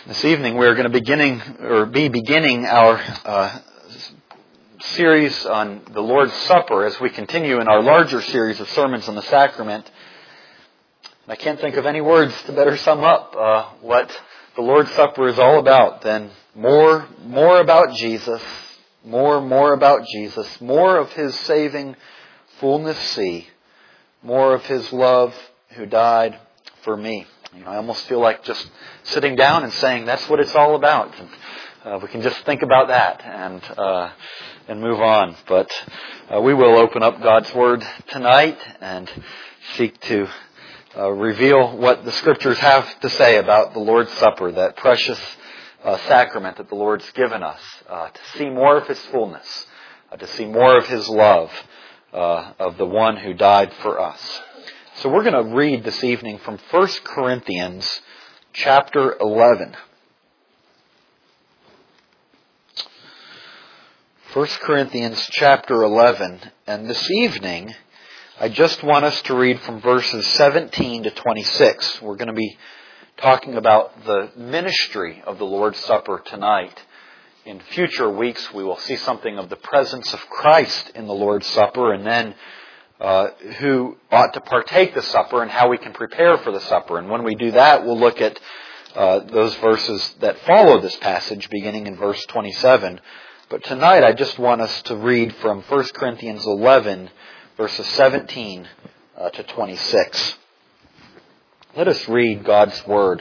This evening we're going to be beginning our series on the Lord's Supper as we continue in our larger series of sermons on the sacrament. I can't think of any words to better sum up what the Lord's Supper is all about than more about Jesus, more about Jesus, more of His saving fullness see, more of His love who died for me. I almost feel like just sitting down and saying that's what it's all about. And, we can just think about that and move on. But we will open up God's Word tonight and seek to reveal what the Scriptures have to say about the Lord's Supper, that precious sacrament that the Lord's given us, to see more of His fullness, to see more of His love of the one who died for us. So we're going to read this evening from 1 Corinthians chapter 11. 1 Corinthians chapter 11. And this evening, I just want us to read from verses 17 to 26. We're going to be talking about the ministry of the Lord's Supper tonight. In future weeks, we will see something of the presence of Christ in the Lord's Supper, and then who ought to partake the supper and how we can prepare for the supper. And when we do that, we'll look at those verses that follow this passage, beginning in verse 27. But tonight, I just want us to read from 1 Corinthians 11, verses 17 to 26. Let us read God's Word.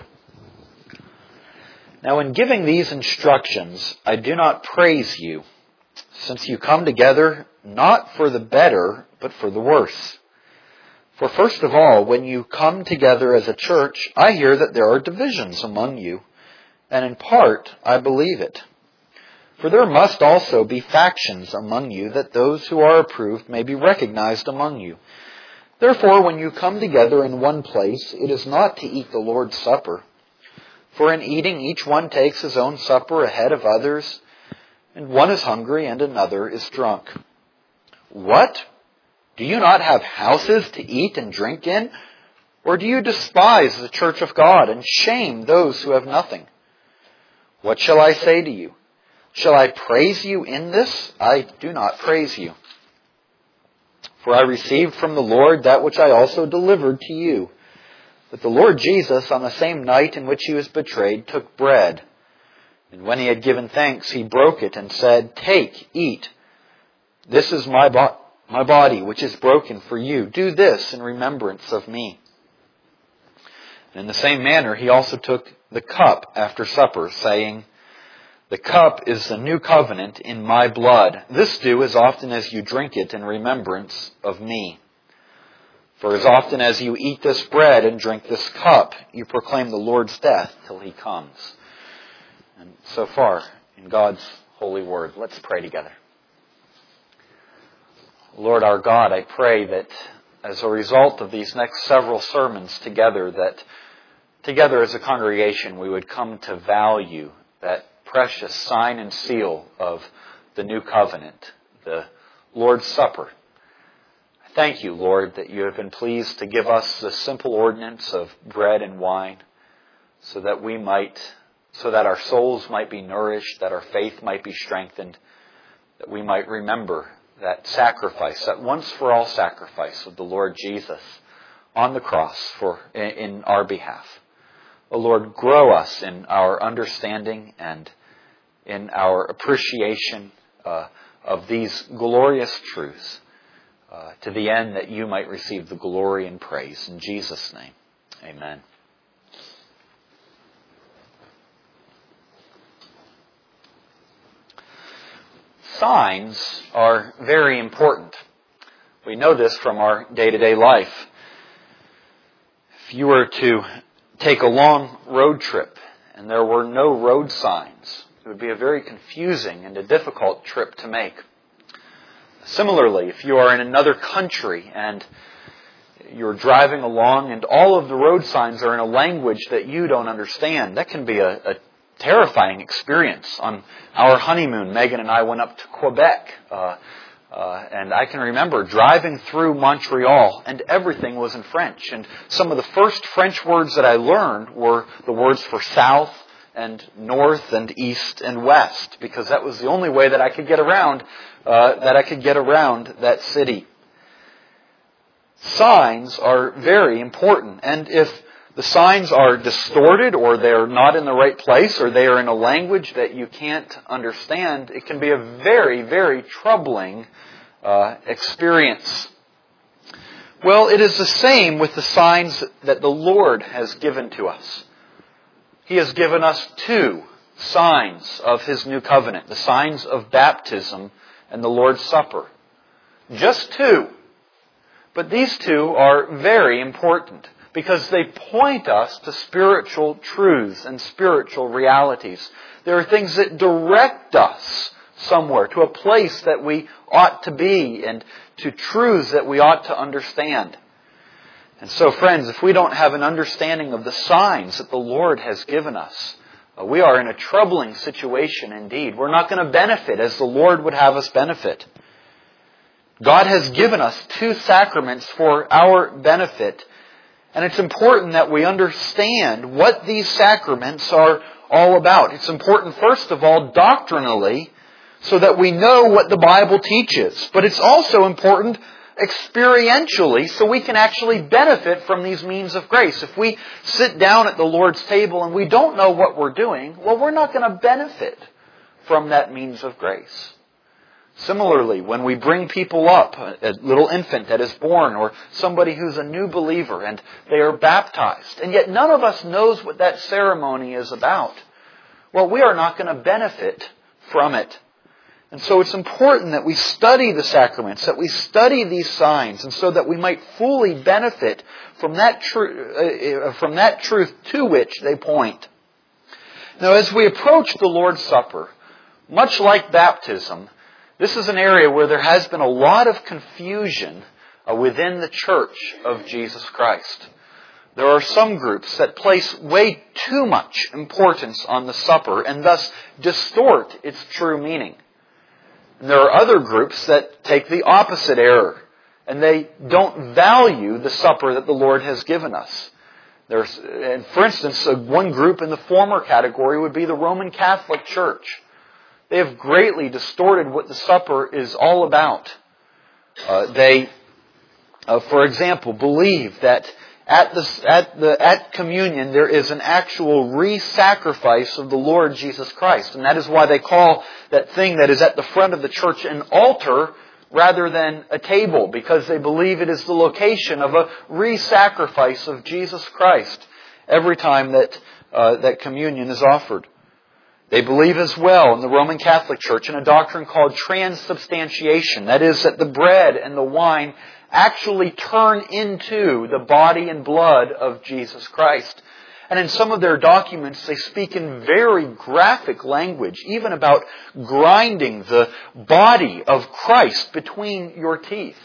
Now, in giving these instructions, I do not praise you, since you come together not for the better, but for the worse. For first of all, when you come together as a church, I hear that there are divisions among you, and in part I believe it. For there must also be factions among you, that those who are approved may be recognized among you. Therefore, when you come together in one place, it is not to eat the Lord's Supper. For in eating, each one takes his own supper ahead of others, and one is hungry and another is drunk. What? Do you not have houses to eat and drink in? Or do you despise the church of God and shame those who have nothing? What shall I say to you? Shall I praise you in this? I do not praise you. For I received from the Lord that which I also delivered to you, that the Lord Jesus, on the same night in which He was betrayed, took bread. And when He had given thanks, He broke it and said, "Take, eat. This is my body, which is broken for you. Do this in remembrance of me." And in the same manner, He also took the cup after supper, saying, "The cup is the new covenant in my blood. This do as often as you drink it in remembrance of me. For as often as you eat this bread and drink this cup, you proclaim the Lord's death till He comes." And so far, in God's holy word, let's pray together. Lord our God, I pray that as a result of these next several sermons together, that together as a congregation we would come to value that precious sign and seal of the new covenant, the Lord's Supper. I thank you, Lord, that you have been pleased to give us the simple ordinance of bread and wine so that our souls might be nourished, that our faith might be strengthened, that we might remember that sacrifice, that once for all sacrifice of the Lord Jesus on the cross in our behalf. O Lord, grow us in our understanding and in our appreciation of these glorious truths, to the end that you might receive the glory and praise. In Jesus' name, amen. Signs are very important. We know this from our day-to-day life. If you were to take a long road trip and there were no road signs, it would be a very confusing and a difficult trip to make. Similarly, if you are in another country and you're driving along and all of the road signs are in a language that you don't understand, that can be a terrifying experience. On our honeymoon, Megan and I went up to Quebec, and I can remember driving through Montreal, and everything was in French. And some of the first French words that I learned were the words for south and north and east and west, because that was the only way that I could get around that city. Signs are very important, and if the signs are distorted, or they're not in the right place, or they are in a language that you can't understand, it can be a very, very troubling experience. Well, it is the same with the signs that the Lord has given to us. He has given us 2 signs of His new covenant, the signs of baptism and the Lord's Supper. Just 2. But these 2 are very important because they point us to spiritual truths and spiritual realities. There are things that direct us somewhere, to a place that we ought to be and to truths that we ought to understand. And so, friends, if we don't have an understanding of the signs that the Lord has given us, we are in a troubling situation indeed. We're not going to benefit as the Lord would have us benefit. God has given us 2 sacraments for our benefit, and it's important that we understand what these sacraments are all about. It's important, first of all, doctrinally, so that we know what the Bible teaches. But it's also important experientially, so we can actually benefit from these means of grace. If we sit down at the Lord's table and we don't know what we're doing, well, we're not going to benefit from that means of grace. Similarly, when we bring people up, a little infant that is born, or somebody who's a new believer and they are baptized, and yet none of us knows what that ceremony is about, well, we are not going to benefit from it. And so it's important that we study the sacraments, that we study these signs, and so that we might fully benefit from that truth to which they point. Now, as we approach the Lord's Supper, much like baptism, this is an area where there has been a lot of confusion within the Church of Jesus Christ. There are some groups that place way too much importance on the supper and thus distort its true meaning. And there are other groups that take the opposite error, and they don't value the supper that the Lord has given us. And for instance, one group in the former category would be the Roman Catholic Church. They have greatly distorted what the supper is all about. They, for example, believe that at communion there is an actual re-sacrifice of the Lord Jesus Christ. And that is why they call that thing that is at the front of the church an altar rather than a table, because they believe it is the location of a re-sacrifice of Jesus Christ every time that communion is offered. They believe as well in the Roman Catholic Church in a doctrine called transubstantiation. That is, that the bread and the wine actually turn into the body and blood of Jesus Christ. And in some of their documents, they speak in very graphic language, even about grinding the body of Christ between your teeth.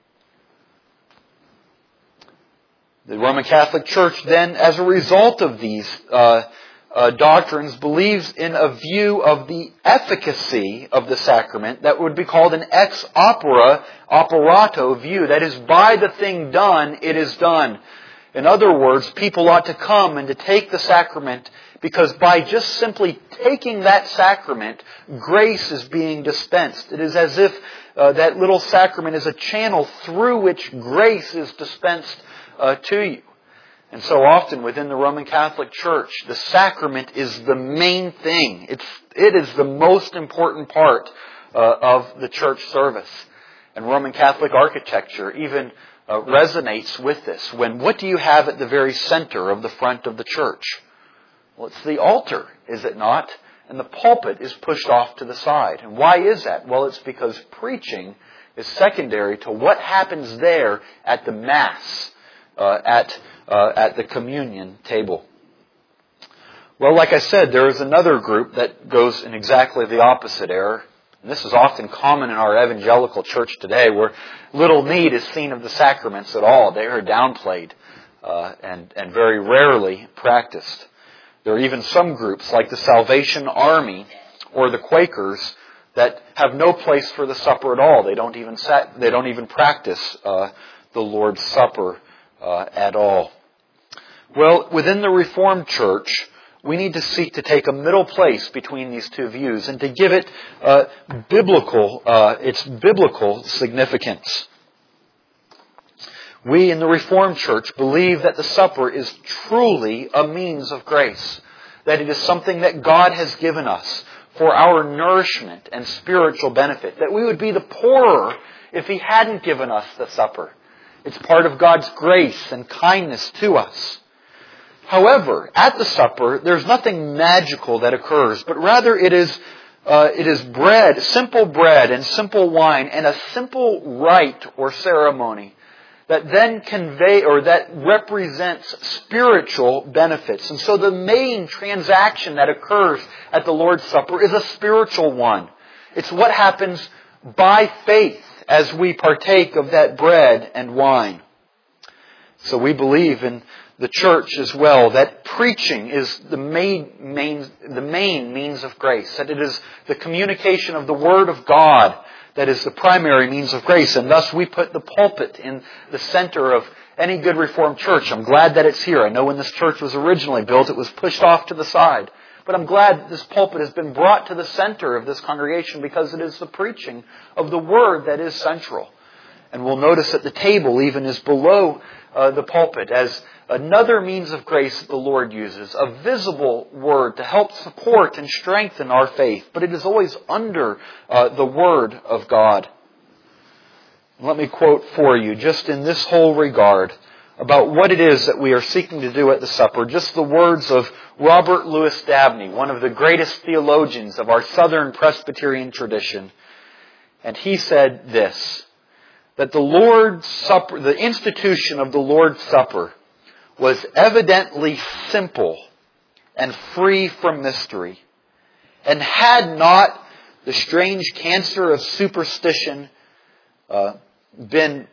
The Roman Catholic Church then, as a result of these doctrines, believes in a view of the efficacy of the sacrament that would be called an ex operato view. That is, by the thing done, it is done. In other words, people ought to come and to take the sacrament because by just simply taking that sacrament, grace is being dispensed. It is as if that little sacrament is a channel through which grace is dispensed to you. And so often within the Roman Catholic Church, the sacrament is the main thing. It is the most important part of the church service. And Roman Catholic architecture even resonates with this. What do you have at the very center of the front of the church? Well, it's the altar, is it not? And the pulpit is pushed off to the side. And why is that? Well, it's because preaching is secondary to what happens there at the Mass, at the communion table. Well, like I said, there is another group that goes in exactly the opposite error. And this is often common in our evangelical church today, where little need is seen of the sacraments at all. They are downplayed and very rarely practiced. There are even some groups like the Salvation Army or the Quakers that have no place for the supper at all. They don't even practice the Lord's Supper at all. Well, within the Reformed Church, we need to seek to take a middle place between these two views and to give it its biblical significance. We in the Reformed Church believe that the supper is truly a means of grace, that it is something that God has given us for our nourishment and spiritual benefit, that we would be the poorer if He hadn't given us the supper. It's part of God's grace and kindness to us. However, at the supper, there's nothing magical that occurs, but rather it is bread, simple bread and simple wine, and a simple rite or ceremony that then that represents spiritual benefits. And so the main transaction that occurs at the Lord's Supper is a spiritual one. It's what happens by faith as we partake of that bread and wine. So we believe in the church as well that preaching is the main means of grace, that it is the communication of the Word of God that is the primary means of grace, and thus we put the pulpit in the center of any good Reformed church. I'm glad that it's here. I know when this church was originally built, it was pushed off to the side. But I'm glad that this pulpit has been brought to the center of this congregation because it is the preaching of the Word that is central. And we'll notice that the table even is below the pulpit as another means of grace that the Lord uses, a visible word to help support and strengthen our faith. But it is always under the Word of God. Let me quote for you, just in this whole regard, about what it is that we are seeking to do at the supper, just the words of Robert Louis Dabney, one of the greatest theologians of our Southern Presbyterian tradition. And he said this, that the Lord's Supper, the institution of the Lord's Supper, was evidently simple and free from mystery, and had not the strange cancer of superstition been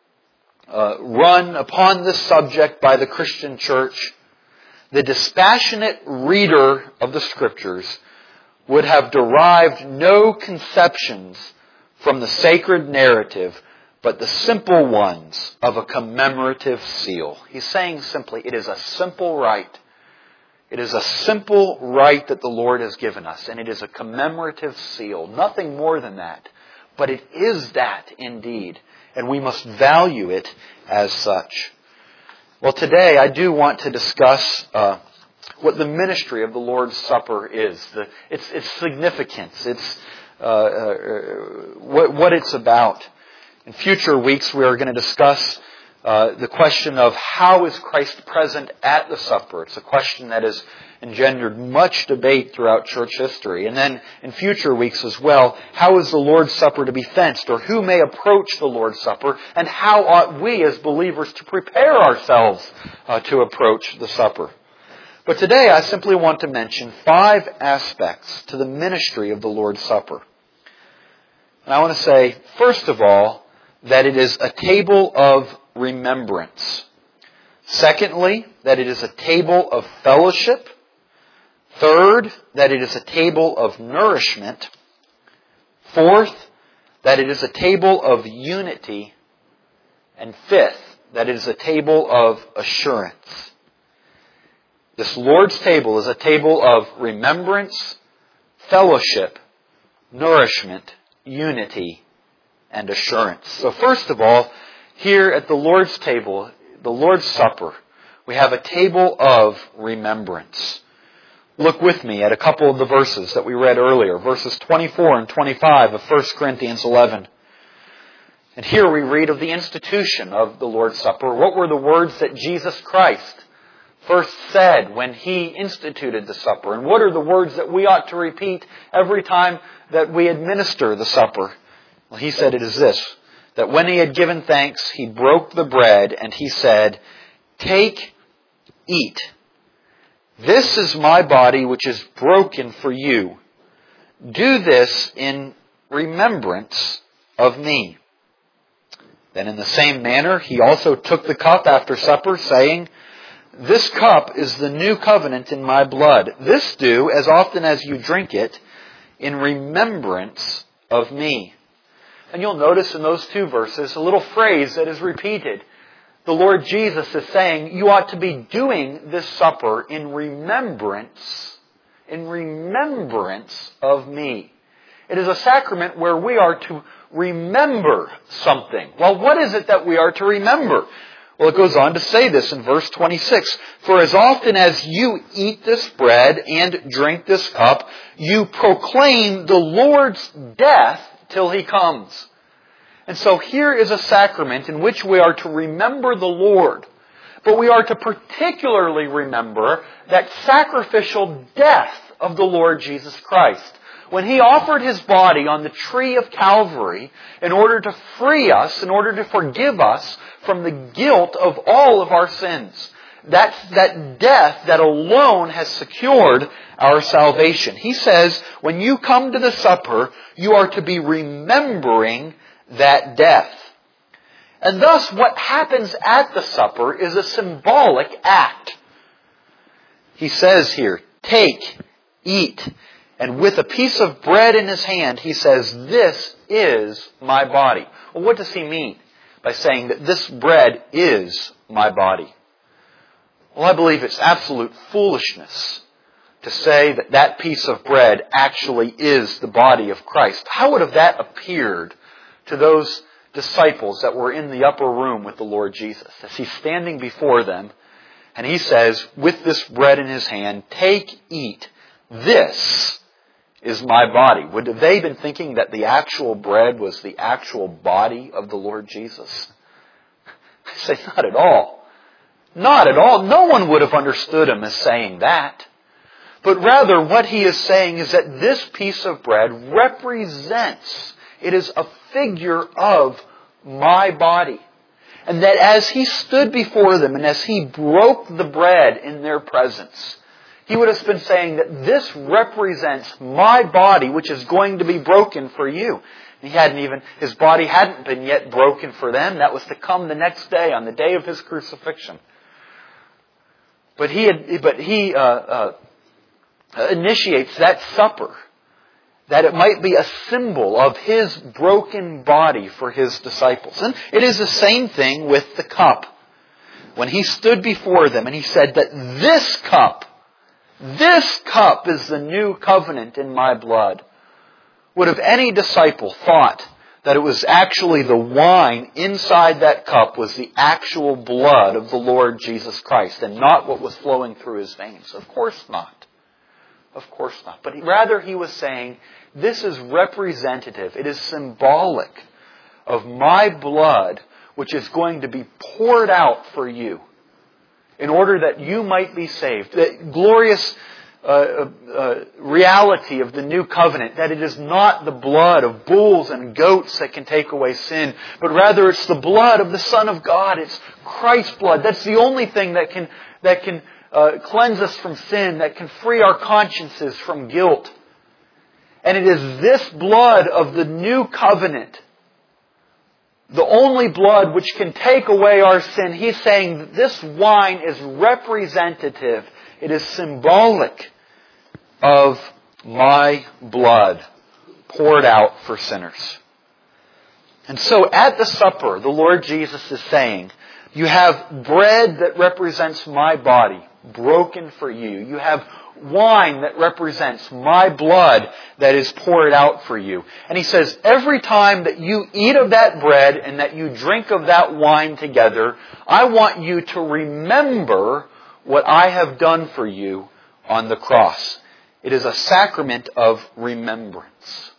run upon this subject by the Christian church, the dispassionate reader of the Scriptures would have derived no conceptions from the sacred narrative, but the simple ones of a commemorative seal. He's saying simply, it is a simple rite. It is a simple rite that the Lord has given us, and it is a commemorative seal. Nothing more than that. But it is that indeed, and we must value it as such. Well, today I do want to discuss what the ministry of the Lord's Supper is, its significance, what it's about. In future weeks, we are going to discuss the question of how is Christ present at the supper. It's a question that has engendered much debate throughout church history. And then in future weeks as well, how is the Lord's Supper to be fenced, or who may approach the Lord's Supper, and how ought we as believers to prepare ourselves to approach the supper. But today I simply want to mention 5 aspects to the ministry of the Lord's Supper. And I want to say, first of all, that it is a table of remembrance. Secondly, that it is a table of fellowship. Third, that it is a table of nourishment. Fourth, that it is a table of unity. And fifth, that it is a table of assurance. This Lord's table is a table of remembrance, fellowship, nourishment, unity, and assurance. So first of all, here at the Lord's table, the Lord's Supper, we have a table of remembrance. Look with me at a couple of the verses that we read earlier, verses 24 and 25 of 1 Corinthians 11. And here we read of the institution of the Lord's Supper. What were the words that Jesus Christ first said when He instituted the supper? And what are the words that we ought to repeat every time that we administer the supper? Well, He said it is this, that when He had given thanks, He broke the bread and He said, "Take, eat. This is my body which is broken for you. Do this in remembrance of me." Then in the same manner, He also took the cup after supper, saying, "This cup is the new covenant in my blood. This do as often as you drink it in remembrance of me." And you'll notice in those 2 verses a little phrase that is repeated. the Lord Jesus is saying, you ought to be doing this supper in remembrance of me. It is a sacrament where we are to remember something. Well, what is it that we are to remember? Well, it goes on to say this in verse 26. For as often as you eat this bread and drink this cup, you proclaim the Lord's death till He comes. And so here is a sacrament in which we are to remember the Lord. But we are to particularly remember that sacrificial death of the Lord Jesus Christ. When He offered His body on the tree of Calvary in order to free us, in order to forgive us from the guilt of all of our sins. That death that alone has secured our salvation. He says, when you come to the supper, you are to be remembering that death. And thus, what happens at the supper is a symbolic act. He says here, take, eat. And with a piece of bread in His hand, He says, this is my body. Well, what does He mean by saying that this bread is my body? Well, I believe it's absolute foolishness to say that that piece of bread actually is the body of Christ. How would have that appeared to those disciples that were in the upper room with the Lord Jesus? As He's standing before them, and He says, with this bread in His hand, take, eat. This is my body. Would have they been thinking that the actual bread was the actual body of the Lord Jesus? I say, not at all. Not at all. No one would have understood Him as saying that. But rather, what He is saying is that this piece of bread represents, it is a figure of my body. And that as He stood before them and as He broke the bread in their presence, He would have been saying that this represents my body, which is going to be broken for you. His body hadn't been yet broken for them. That was to come the next day, on the day of His crucifixion. But he initiates that supper, that it might be a symbol of His broken body for His disciples. And it is the same thing with the cup. When He stood before them and He said that this cup is the new covenant in my blood. Would have any disciple thought that it was actually the wine inside that cup was the actual blood of the Lord Jesus Christ and not what was flowing through His veins? Of course not. Of course not. But rather He was saying, this is representative. It is symbolic of my blood, which is going to be poured out for you, in order that you might be saved. The glorious reality of the new covenant, that it is not the blood of bulls and goats that can take away sin, but rather it's the blood of the Son of God. It's Christ's blood. That's the only thing that can cleanse us from sin, that can free our consciences from guilt. And it is this blood of the new covenant, the only blood which can take away our sin. He's saying that this wine is representative. It is symbolic of my blood poured out for sinners. And so at the supper, the Lord Jesus is saying, you have bread that represents my body, broken for you. You have wine that represents my blood that is poured out for you. And He says, every time that you eat of that bread and that you drink of that wine together, I want you to remember what I have done for you on the cross. It is a sacrament of remembrance.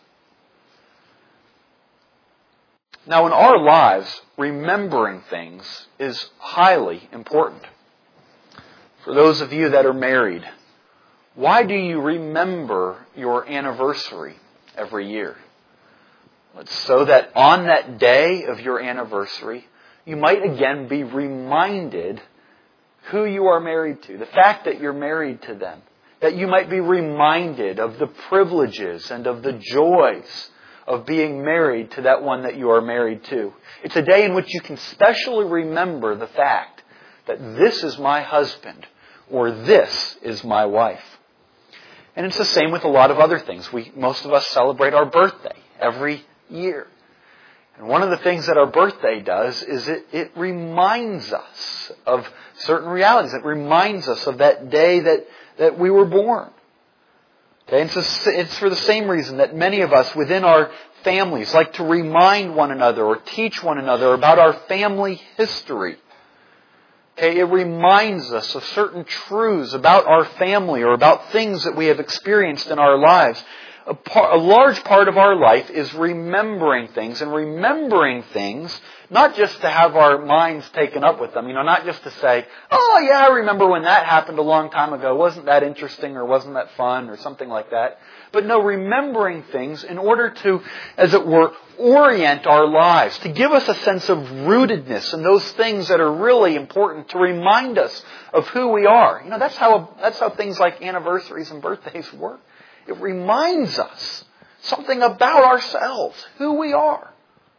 Now, in our lives, remembering things is highly important. For those of you that are married, why do you remember your anniversary every year? It's so that on that day of your anniversary, you might again be reminded who you are married to, the fact that you're married to them, that you might be reminded of the privileges and of the joys of being married to that one that you are married to. It's a day in which you can specially remember the fact that this is my husband or this is my wife. And it's the same with a lot of other things. Most of us celebrate our birthday every year. And one of the things that our birthday does is it reminds us of certain realities. It reminds us of that day that we were born. Okay, and so it's for the same reason that many of us within our families like to remind one another or teach one another about our family history. Okay, it reminds us of certain truths about our family or about things that we have experienced in our lives. A large part of our life is remembering things, and remembering things, not just to have our minds taken up with them, not just to say, oh yeah, I remember when that happened a long time ago, wasn't that interesting or wasn't that fun or something like that. But no, remembering things in order to, as it were, orient our lives, to give us a sense of rootedness in those things that are really important, to remind us of who we are. That's how things like anniversaries and birthdays work. It reminds us something about ourselves, who we are.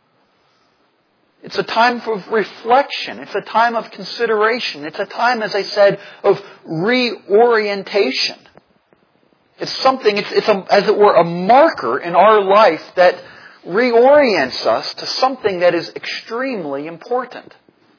It's a time of reflection. It's a time of consideration. It's a time, as I said, of reorientation. It's something, it's as it were, a marker in our life that reorients us to something that is extremely important.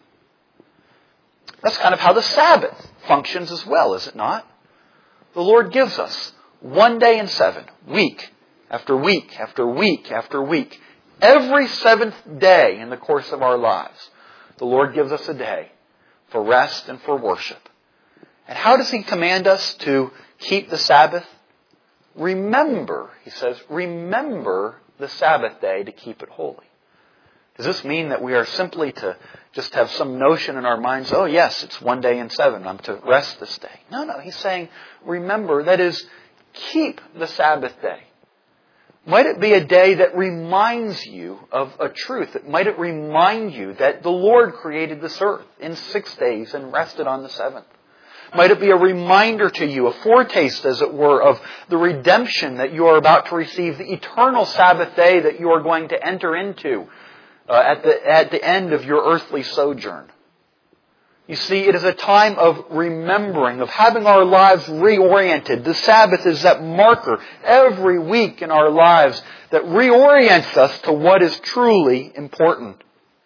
That's kind of how the Sabbath functions as well, is it not? The Lord gives us 1 day in 7, week after week after week after week. Every 7th day in the course of our lives, the Lord gives us a day for rest and for worship. And how does He command us to keep the Sabbath? Remember, He says, remember the Sabbath day to keep it holy. Does this mean that we are simply to just have some notion in our minds, oh yes, it's 1 day in 7, I'm to rest this day? No, He's saying, remember, that is, keep the Sabbath day. Might it be a day that reminds you of a truth? Might it remind you that the Lord created this earth in 6 days and rested on the 7th? Might it be a reminder to you, a foretaste, as it were, of the redemption that you are about to receive, the eternal Sabbath day that you are going to enter into at the end of your earthly sojourn? You see, it is a time of remembering, of having our lives reoriented. The Sabbath is that marker every week in our lives that reorients us to what is truly important.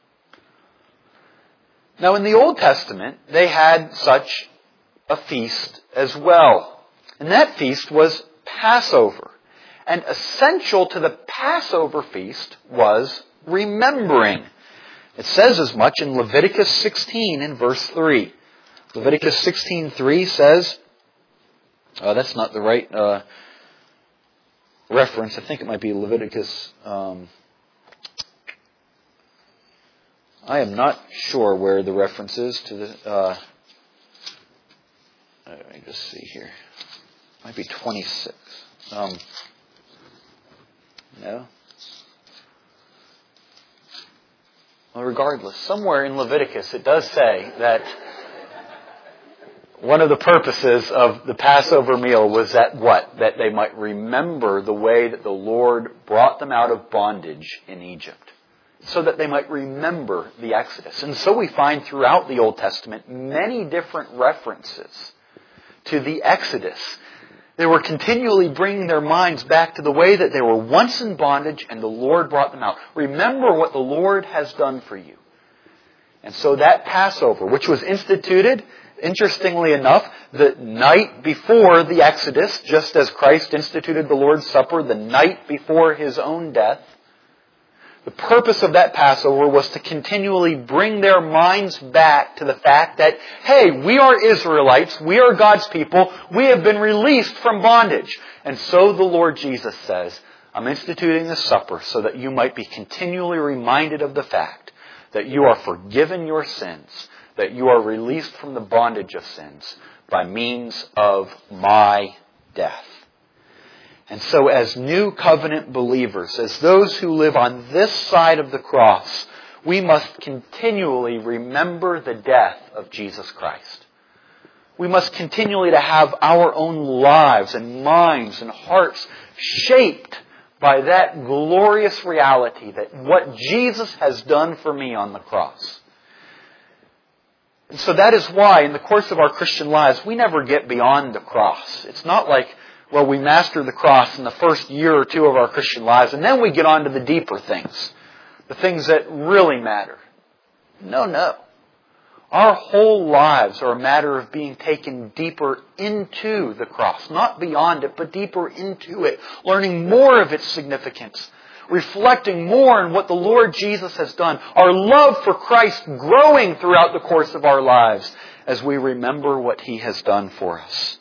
Now, in the Old Testament, they had such a feast as well. And that feast was Passover. And essential to the Passover feast was remembering. It says as much in Leviticus 16 in verse 3. Leviticus 16:3 says, that's not the right reference. I think it might be Leviticus. I am not sure where the reference is to the... let me just see here. It might be 26. No? Well, regardless, somewhere in Leviticus it does say that one of the purposes of the Passover meal was that what? That they might remember the way that the Lord brought them out of bondage in Egypt. So that they might remember the Exodus. And so we find throughout the Old Testament many different references to the Exodus. They were continually bringing their minds back to the way that they were once in bondage and the Lord brought them out. Remember what the Lord has done for you. And so that Passover, which was instituted, interestingly enough, the night before the Exodus, just as Christ instituted the Lord's Supper the night before His own death, the purpose of that Passover was to continually bring their minds back to the fact that, hey, we are Israelites, we are God's people, we have been released from bondage. And so the Lord Jesus says, I'm instituting this supper so that you might be continually reminded of the fact that you are forgiven your sins, that you are released from the bondage of sins by means of my death. And so as new covenant believers, as those who live on this side of the cross, we must continually remember the death of Jesus Christ. We must continually to have our own lives and minds and hearts shaped by that glorious reality that what Jesus has done for me on the cross. And so that is why in the course of our Christian lives, we never get beyond the cross. It's not like, well, we master the cross in the first year or two of our Christian lives, and then we get on to the deeper things. the things that really matter. No. Our whole lives are a matter of being taken deeper into the cross. Not beyond it, but deeper into it. Learning more of its significance. Reflecting more on what the Lord Jesus has done. Our love for Christ growing throughout the course of our lives as we remember what He has done for us.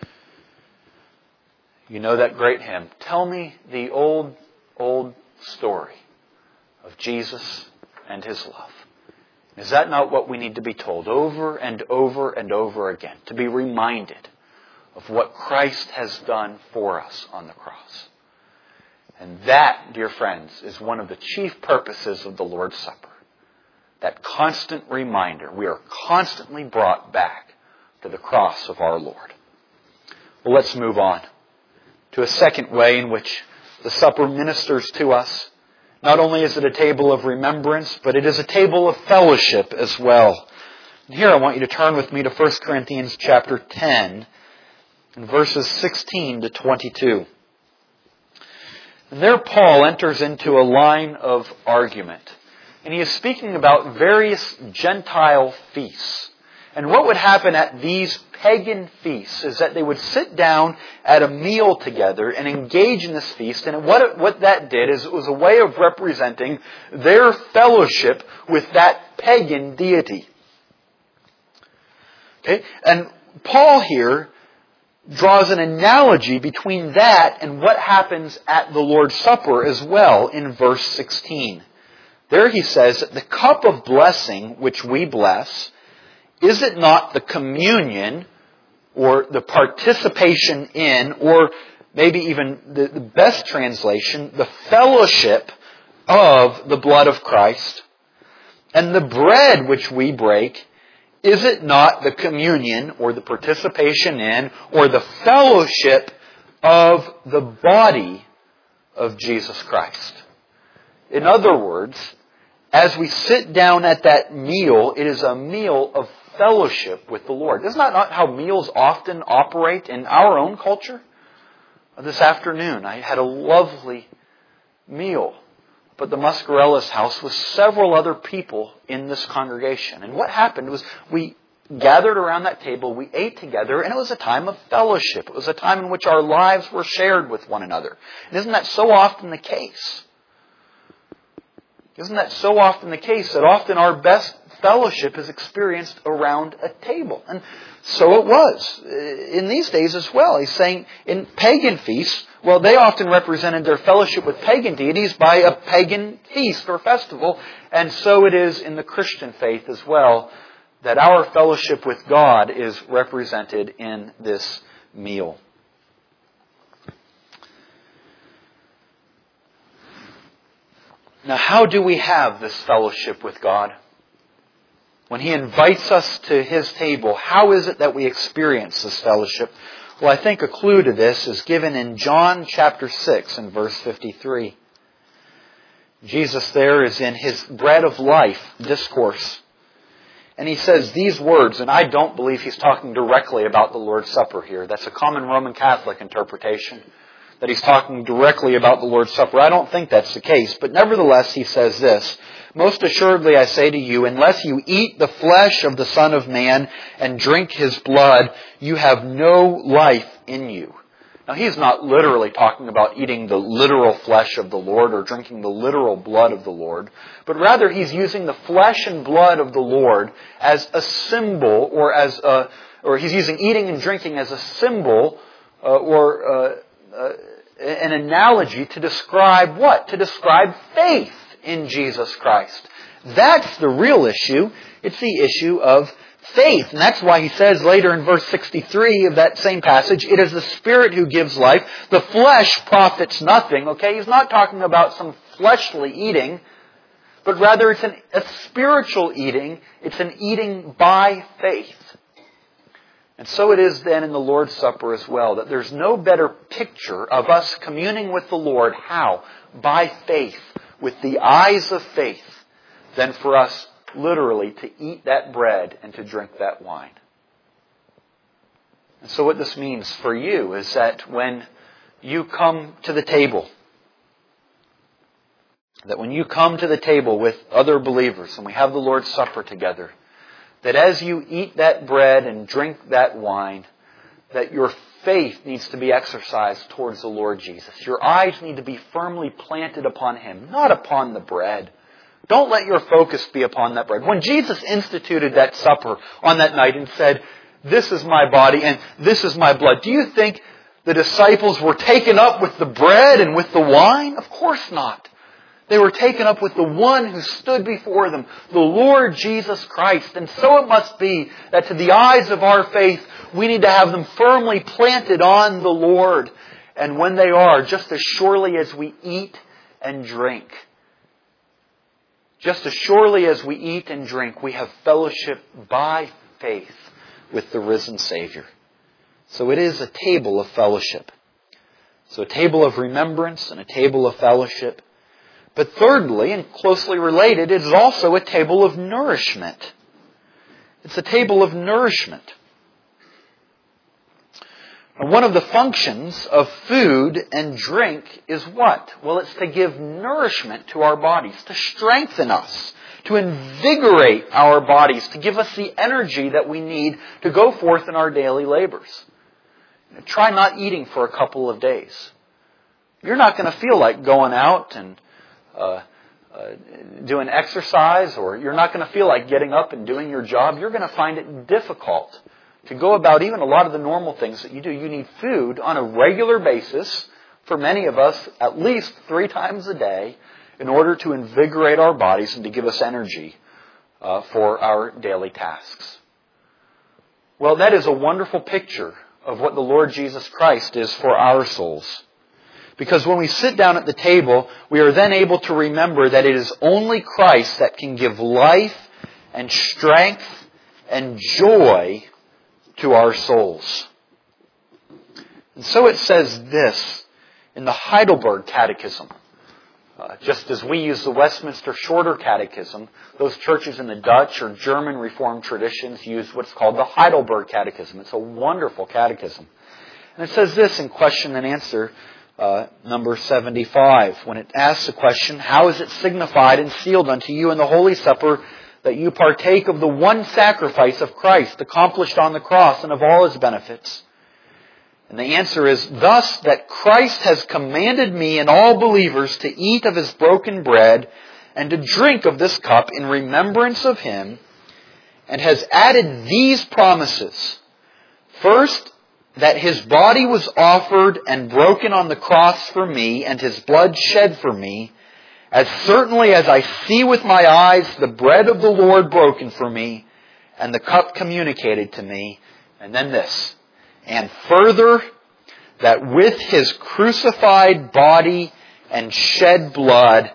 You know that great hymn, "Tell me the old story of Jesus and His love." Is that not what we need to be told over and over and over again? To be reminded of what Christ has done for us on the cross. And that, dear friends, is one of the chief purposes of the Lord's Supper. That constant reminder. We are constantly brought back to the cross of our Lord. Well, let's move on to a second way in which the supper ministers to us. Not only is it a table of remembrance, but it is a table of fellowship as well. And here I want you to turn with me to 1 Corinthians chapter 10, and verses 16 to 22. And there Paul enters into a line of argument. And he is speaking about various Gentile feasts. And what would happen at these pagan feasts is that they would sit down at a meal together and engage in this feast. And what that did is it was a way of representing their fellowship with that pagan deity. Okay? And Paul here draws an analogy between that and what happens at the Lord's Supper as well in verse 16. There he says that the cup of blessing which we bless, is it not the communion or the participation in, or maybe even the best translation, the fellowship of the blood of Christ? And the bread which we break, is it not the communion or the participation in, or the fellowship of the body of Jesus Christ? In other words, as we sit down at that meal, it is a meal of fellowship with the Lord. Isn't that not how meals often operate in our own culture? This afternoon, I had a lovely meal up at the Muscarella's house with several other people in this congregation. And what happened was we gathered around that table, we ate together, and it was a time of fellowship. It was a time in which our lives were shared with one another. And isn't that so often the case? Isn't that so often the case that often our best fellowship is experienced around a table? And so it was in these days as well. He's saying in pagan feasts, well, they often represented their fellowship with pagan deities by a pagan feast or festival. And so it is in the Christian faith as well, that our fellowship with God is represented in this meal. Now, how do we have this fellowship with God? When He invites us to His table, how is it that we experience this fellowship? Well, I think a clue to this is given in John chapter 6 and verse 53. Jesus there is in His bread of life discourse. And He says these words, and I don't believe He's talking directly about the Lord's Supper here. That's a common Roman Catholic interpretation, that He's talking directly about the Lord's Supper. I don't think that's the case, but nevertheless He says this, "Most assuredly I say to you, unless you eat the flesh of the Son of Man and drink His blood, you have no life in you." Now He's not literally talking about eating the literal flesh of the Lord or drinking the literal blood of the Lord, but rather He's using the flesh and blood of the Lord as a symbol, or He's using eating and drinking as a symbol an analogy to describe what? To describe faith in Jesus Christ. That's the real issue. It's the issue of faith. And that's why He says later in verse 63 of that same passage, "It is the Spirit who gives life. The flesh profits nothing." Okay, He's not talking about some fleshly eating, but rather it's a spiritual eating. It's an eating by faith. And so it is then in the Lord's Supper as well, that there's no better picture of us communing with the Lord. How? By faith, with the eyes of faith, than for us literally to eat that bread and to drink that wine. And so what this means for you is that when you come to the table, that when you come to the table with other believers and we have the Lord's Supper together, that as you eat that bread and drink that wine, that your faith needs to be exercised towards the Lord Jesus. Your eyes need to be firmly planted upon Him, not upon the bread. Don't let your focus be upon that bread. When Jesus instituted that supper on that night and said, "This is my body and this is my blood," do you think the disciples were taken up with the bread and with the wine? Of course not. They were taken up with the one who stood before them, the Lord Jesus Christ. And so it must be that to the eyes of our faith, we need to have them firmly planted on the Lord. And when they are, just as surely as we eat and drink, just as surely as we eat and drink, we have fellowship by faith with the risen Savior. So it is a table of fellowship. So a table of remembrance and a table of fellowship. But thirdly, and closely related, it is also a table of nourishment. It's a table of nourishment. And one of the functions of food and drink is what? Well, it's to give nourishment to our bodies, to strengthen us, to invigorate our bodies, to give us the energy that we need to go forth in our daily labors. Try not eating for a couple of days. You're not going to feel like going out and doing exercise, or you're not going to feel like getting up and doing your job. You're going to find it difficult to go about even a lot of the normal things that you do. You need food on a regular basis, for many of us, at least 3 times a day, in order to invigorate our bodies and to give us energy for our daily tasks. Well, that is a wonderful picture of what the Lord Jesus Christ is for our souls. Because when we sit down at the table, we are then able to remember that it is only Christ that can give life and strength and joy to our souls. And so it says this in the Heidelberg Catechism. Just as we use the Westminster Shorter Catechism, those churches in the Dutch or German Reformed traditions use what's called the Heidelberg Catechism. It's a wonderful catechism. And it says this in question and answer number 75, when it asks the question, "How is it signified and sealed unto you in the Holy Supper that you partake of the one sacrifice of Christ accomplished on the cross and of all His benefits?" And the answer is, "Thus that Christ has commanded me and all believers to eat of His broken bread and to drink of this cup in remembrance of Him, and has added these promises. First, that His body was offered and broken on the cross for me, and His blood shed for me, as certainly as I see with my eyes the bread of the Lord broken for me, and the cup communicated to me." And then this, "And further, that with His crucified body and shed blood,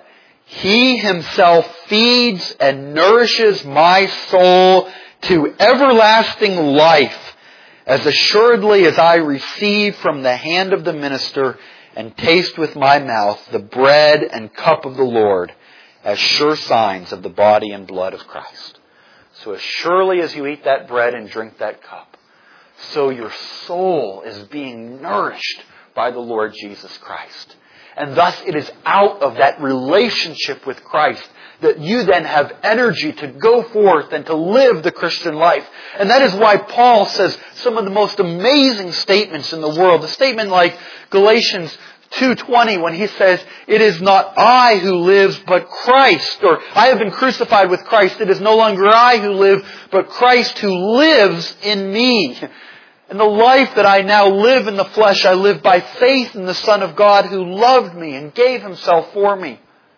He Himself feeds and nourishes my soul to everlasting life, as assuredly as I receive from the hand of the minister and taste with my mouth the bread and cup of the Lord, as sure signs of the body and blood of Christ." So as surely as you eat that bread and drink that cup, so your soul is being nourished by the Lord Jesus Christ. And thus it is out of that relationship with Christ that you then have energy to go forth and to live the Christian life. And that is why Paul says some of the most amazing statements in the world. A statement like Galatians 2:20, when he says, "It is not I who lives, but Christ," or "I have been crucified with Christ. It is no longer I who live, but Christ who lives in me. And the life that I now live in the flesh, I live by faith in the Son of God who loved me and gave Himself for me."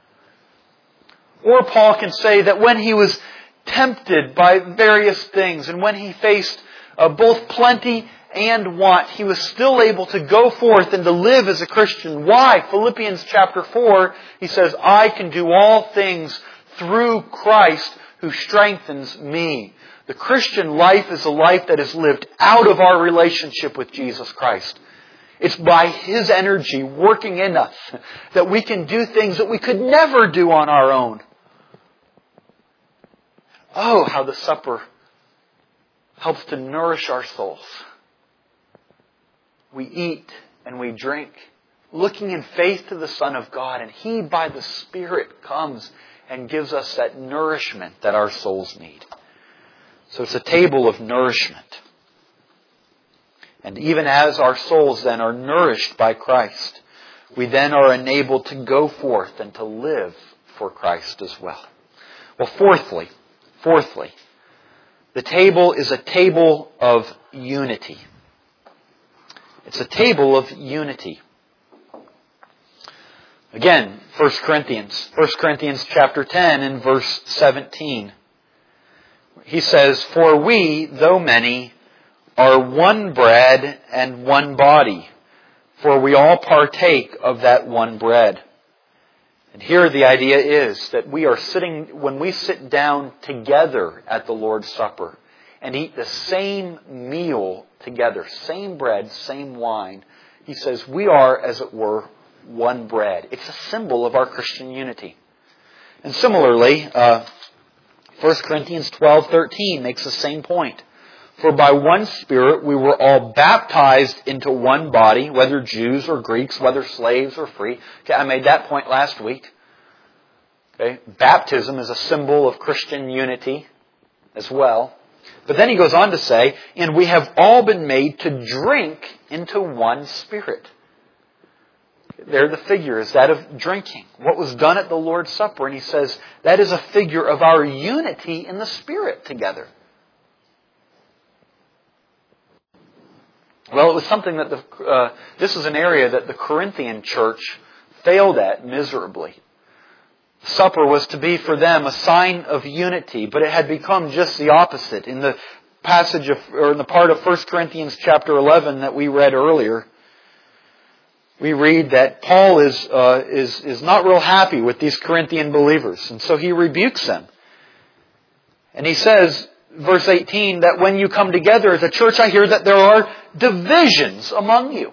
Or Paul can say that when he was tempted by various things and when he faced both plenty and want, he was still able to go forth and to live as a Christian. Why? Philippians chapter 4, he says, "I can do all things through Christ who strengthens me." The Christian life is a life that is lived out of our relationship with Jesus Christ. It's by His energy working in us that we can do things that we could never do on our own. Oh, how the supper helps to nourish our souls. We eat and we drink. looking in faith to the Son of God, and He, by the Spirit, comes and gives us that nourishment that our souls need. So it's a table of nourishment. And even as our souls then are nourished by Christ, we then are enabled to go forth and to live for Christ as well. Well, fourthly, the table is a table of unity. It's a table of unity. Again, 1 Corinthians chapter 10 and verse 17. He says, "For we, though many, are one bread and one body, for we all partake of that one bread." And here the idea is that when we sit down together at the Lord's Supper and eat the same meal together, same bread, same wine, he says we are, as it were, one bread. It's a symbol of our Christian unity. And similarly, 1 Corinthians 12:13 makes the same point. "For by one Spirit we were all baptized into one body, whether Jews or Greeks, whether slaves or free." Okay, I made that point last week. Okay, baptism is a symbol of Christian unity as well. But then he goes on to say, "And we have all been made to drink into one Spirit." There the figure is that of drinking. What was done at the Lord's Supper. And he says that is a figure of our unity in the Spirit together. Well, it was something that this is an area that the Corinthian church failed at miserably. Supper was to be for them a sign of unity, but it had become just the opposite. In the passage in the part of 1 Corinthians chapter 11 that we read earlier, we read that Paul is not real happy with these Corinthian believers, and so he rebukes them. And he says, verse 18, that when you come together as a church, I hear that there are divisions among you.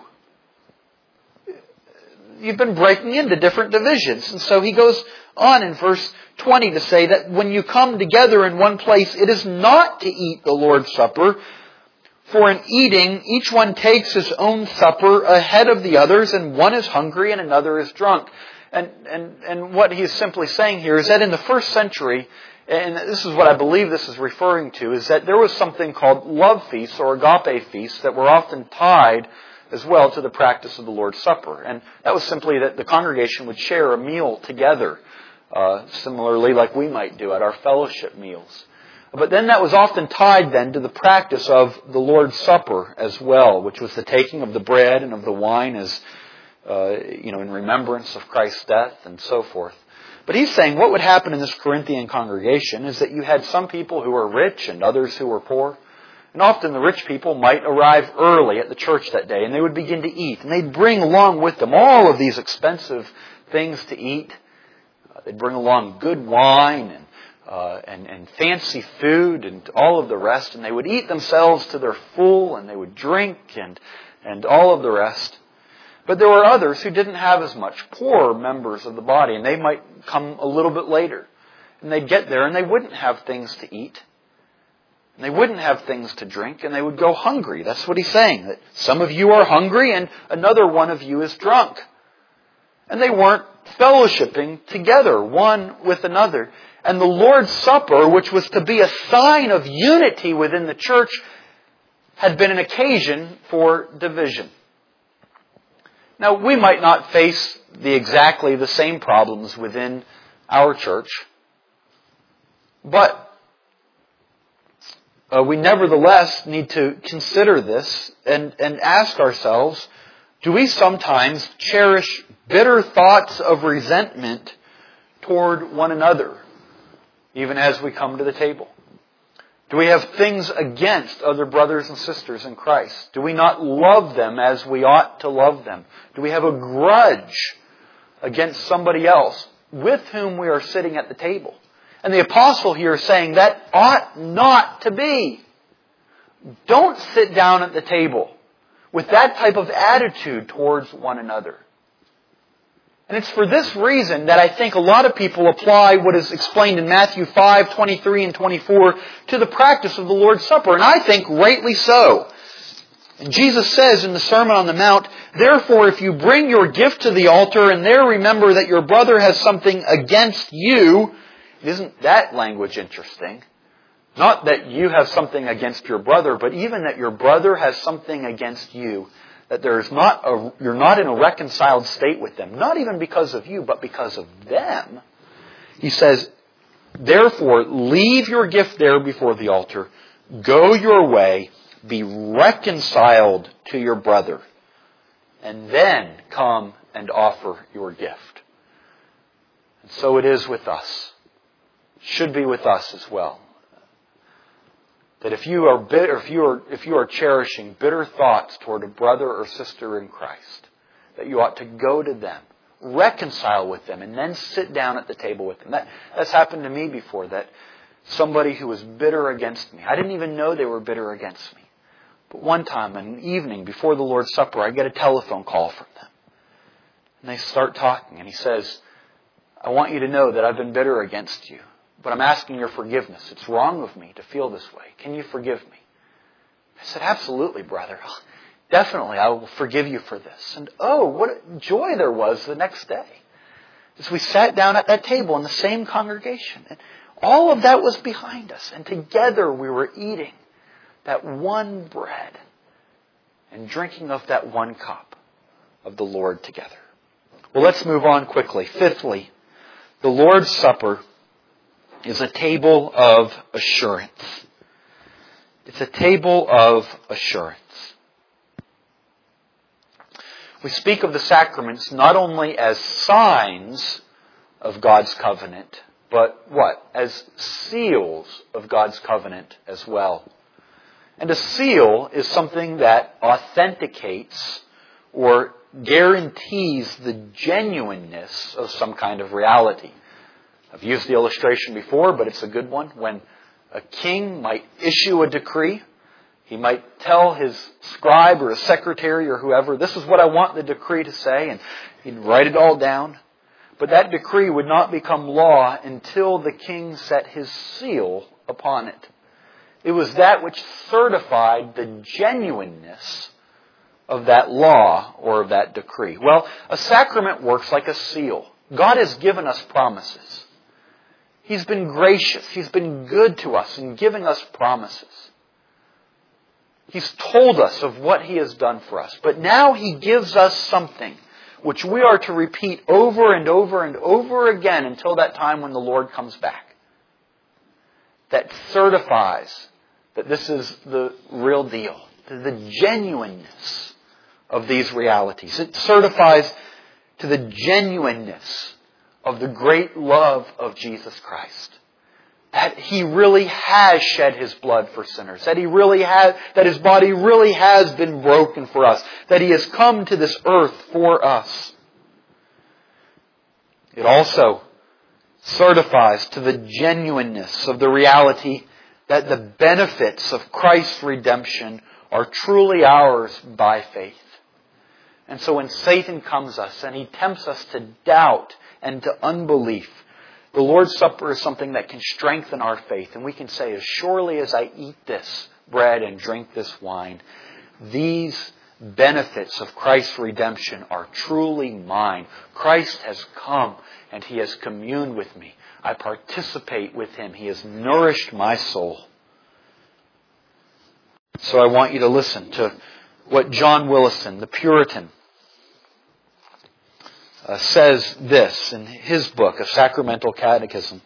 You've been breaking into different divisions. And so he goes on in verse 20 to say that when you come together in one place, it is not to eat the Lord's Supper. For in eating, each one takes his own supper ahead of the others, and one is hungry and another is drunk. And what he's simply saying here is that in the first century, and this is what I believe this is referring to, is that there was something called love feasts or agape feasts that were often tied as well to the practice of the Lord's Supper. And that was simply that the congregation would share a meal together, similarly like we might do at our fellowship meals. But then that was often tied then to the practice of the Lord's Supper as well, which was the taking of the bread and of the wine as, in remembrance of Christ's death and so forth. But he's saying what would happen in this Corinthian congregation is that you had some people who were rich and others who were poor. And often the rich people might arrive early at the church that day and they would begin to eat. And they'd bring along with them all of these expensive things to eat. They'd bring along good wine and fancy food and all of the rest. And they would eat themselves to their full and they would drink and all of the rest. But there were others who didn't have as much, poorer members of the body, and they might come a little bit later. And they'd get there and they wouldn't have things to eat. And they wouldn't have things to drink, and they would go hungry. That's what he's saying, that some of you are hungry and another one of you is drunk. And they weren't fellowshipping together, one with another. And the Lord's Supper, which was to be a sign of unity within the church, had been an occasion for division. Now, we might not face exactly the same problems within our church, but we nevertheless need to consider this and ask ourselves, do we sometimes cherish bitter thoughts of resentment toward one another, even as we come to the table? Do we have things against other brothers and sisters in Christ? Do we not love them as we ought to love them? Do we have a grudge against somebody else with whom we are sitting at the table? And the apostle here is saying that ought not to be. Don't sit down at the table with that type of attitude towards one another. And it's for this reason that I think a lot of people apply what is explained in Matthew 5, 23 and 24 to the practice of the Lord's Supper. And I think rightly so. And Jesus says in the Sermon on the Mount, therefore, if you bring your gift to the altar and there remember that your brother has something against you, isn't that language interesting? Not that you have something against your brother, but even that your brother has something against you. That you're not in a reconciled state with them. Not even because of you, but because of them. He says, therefore, leave your gift there before the altar. Go your way. Be reconciled to your brother. And then come and offer your gift. And so it is with us. It should be with us as well. That if you are bitter, if you are cherishing bitter thoughts toward a brother or sister in Christ, that you ought to go to them, reconcile with them, and then sit down at the table with them. That's happened to me before, that somebody who was bitter against me, I didn't even know they were bitter against me. But one time, an evening before the Lord's Supper, I get a telephone call from them. And they start talking, and he says, I want you to know that I've been bitter against you. But I'm asking your forgiveness. It's wrong of me to feel this way. Can you forgive me? I said, absolutely, brother. Definitely, I will forgive you for this. And what joy there was the next day. As we sat down at that table in the same congregation. And all of that was behind us. And together we were eating that one bread and drinking of that one cup of the Lord together. Well, let's move on quickly. Fifthly, the Lord's Supper is a table of assurance. It's a table of assurance. We speak of the sacraments not only as signs of God's covenant, but what? As seals of God's covenant as well. And a seal is something that authenticates or guarantees the genuineness of some kind of reality. I've used the illustration before, but it's a good one. When a king might issue a decree, he might tell his scribe or his secretary or whoever, this is what I want the decree to say, and he'd write it all down. But that decree would not become law until the king set his seal upon it. It was that which certified the genuineness of that law or of that decree. Well, a sacrament works like a seal. God has given us promises. He's been gracious. He's been good to us in giving us promises. He's told us of what He has done for us. But now He gives us something which we are to repeat over and over and over again until that time when the Lord comes back. That certifies that this is the real deal. The genuineness of these realities. It certifies to the genuineness of the great love of Jesus Christ. That He really has shed His blood for sinners. That His body really has been broken for us. That He has come to this earth for us. It also certifies to the genuineness of the reality that the benefits of Christ's redemption are truly ours by faith. And so when Satan comes us and he tempts us to doubt and to unbelief, the Lord's Supper is something that can strengthen our faith. And we can say, as surely as I eat this bread and drink this wine, these benefits of Christ's redemption are truly mine. Christ has come and He has communed with me. I participate with Him. He has nourished my soul. So I want you to listen to what John Willison, the Puritan, says this in his book, A Sacramental Catechism.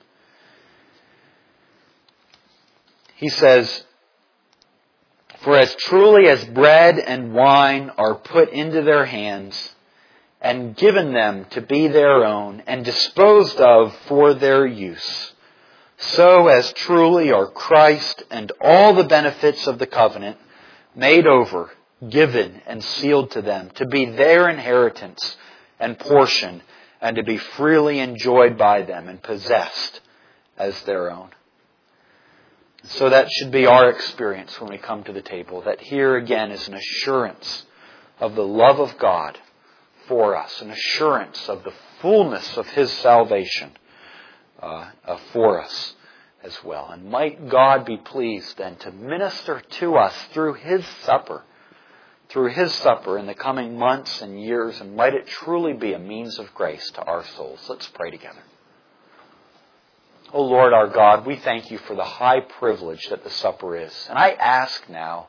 He says, "For as truly as bread and wine are put into their hands and given them to be their own and disposed of for their use, so as truly are Christ and all the benefits of the covenant made over, given and sealed to them to be their inheritance and portion, and to be freely enjoyed by them and possessed as their own." So that should be our experience when we come to the table. That here again is an assurance of the love of God for us. An assurance of the fullness of His salvation for us as well. And might God be pleased then to minister to us through His supper through His supper in the coming months and years, and might it truly be a means of grace to our souls. Let's pray together. O Lord our God, we thank You for the high privilege that the supper is. And I ask now,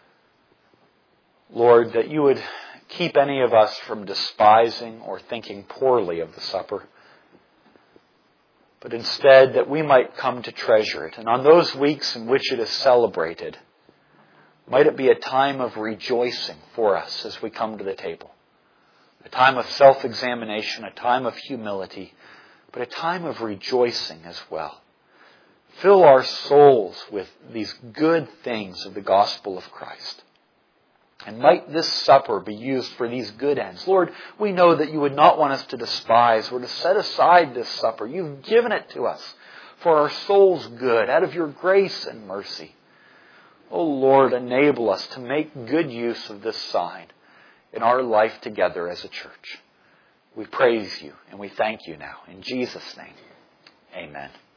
Lord, that You would keep any of us from despising or thinking poorly of the supper, but instead that we might come to treasure it. And on those weeks in which it is celebrated, might it be a time of rejoicing for us as we come to the table. A time of self-examination, a time of humility, but a time of rejoicing as well. Fill our souls with these good things of the gospel of Christ. And might this supper be used for these good ends. Lord, we know that You would not want us to despise or to set aside this supper. You've given it to us for our soul's good, out of Your grace and mercy. Oh Lord, enable us to make good use of this sign in our life together as a church. We praise You and we thank You now. In Jesus' name, amen.